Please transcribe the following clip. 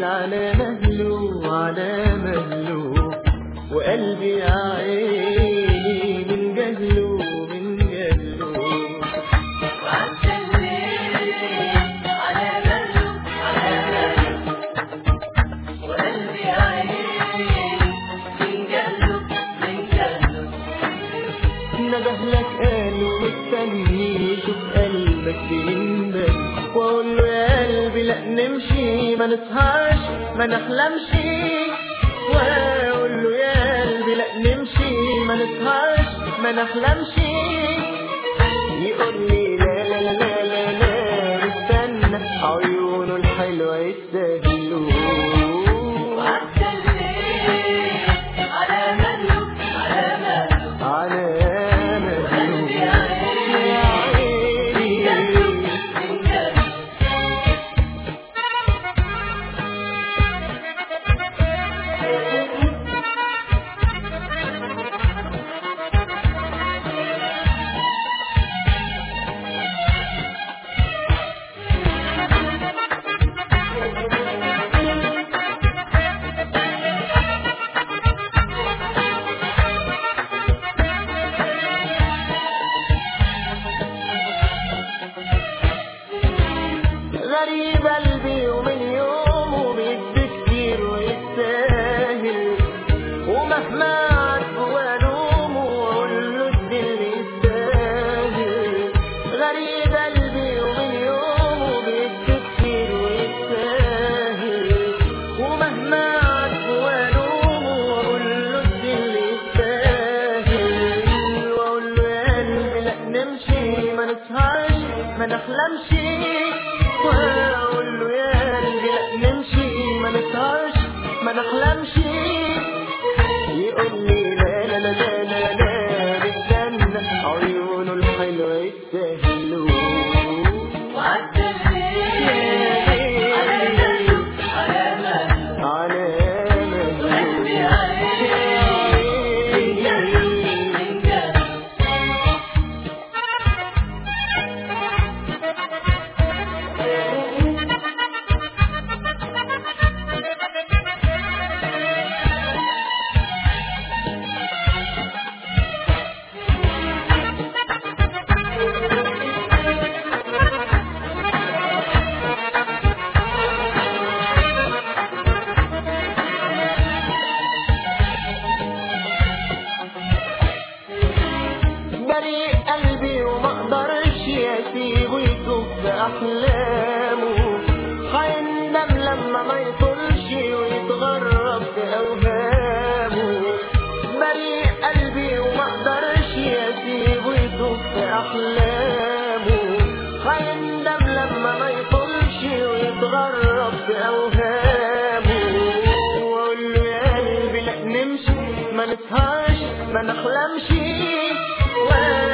الليل على مهله على مهله، وقلبي يا عيني من جهله من جهله. وعدى الليل على مهله على مهله، وقلبي يا عيني من جهله من جهله. ندهلك قالوا مستني شوف قلبك بيندم، واقول له يا قلبي لا نمشي ما نسهرش ما نحلمش، واقول له يا قلبي لا نمشي ما نسهرش ما نحلمش. يقول لي لا لا لا لا لا استنى عيونه الحلوة يستاهلوا. وعدى الليل على مهله على مهله، على وقلبي يا عيني من جهله من جهله. غريب قلبي ومن يومه بيدي كتير ويستاهل، ومهما عاتبه والومه واقول له ادي اللي يستاهل. غريب قلبي ومن يومه بيدي كتير ويستاهل، ومهما عاتبه والومه واقول له ادي اللي يستاهل. واقول له يا قلبي لا نمشي ما نسهرش ما نحلمش، واقول له يا قلبي لا نمشي ما نسهرش ما نحلمش. يقول لي لا لا لا لا لا لا بستنى عيونه الحلوة يستاهلوا. وعدى الليل على مهله على مهله، على وقلبي يا عيني من جهله من جهله. بريء قلبي وما اقدرش اسيبه يتوب باحلامه، هيندم لما ما يطولش ويتغرب في اوهامه. بريء قلبي وما اقدرش اسيبه يتوب باحلامه، هيندم لما ما يطولش ويتغرب في اوهامه. واقول له يا قلبي لا نمشي ما نسهرش ما نحلمش،